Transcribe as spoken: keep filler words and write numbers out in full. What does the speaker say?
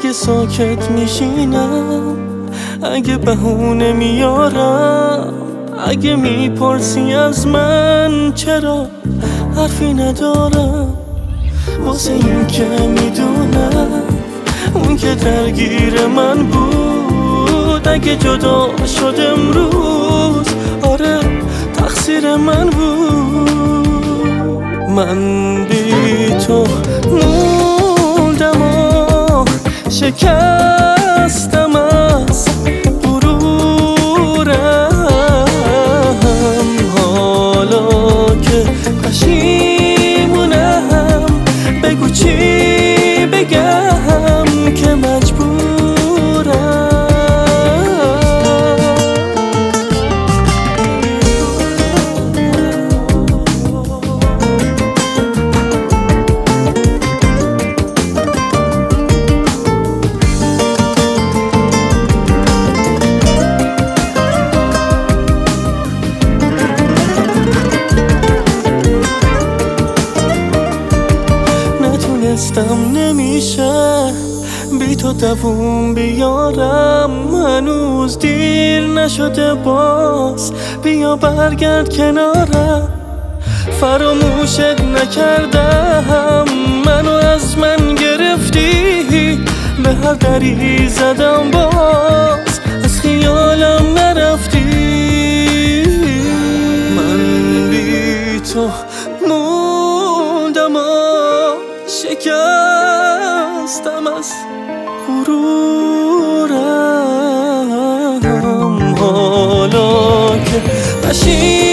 اگه ساکت میشینم، اگه بهونه میارم، اگه میپرسی از من چرا حرفی ندارم، واسه این که میدونم اون که درگیر من بود، اگه جدا شد امروز آره تقصیر من بود. من بی تو موندم و شکستم از غرورم، حالا که پشیمونم بگو چی بگم که مجبورم. نتونستم نمیشه بی تو دووم بیارم، هنوز دیر نشده باز بیا برگرد کنارم. فراموشت نکردم منو از من گرفتی، به هر دری زدم باز از خیالم نرفتی. من بی تو موندم و شکستم از غرورم، حالا که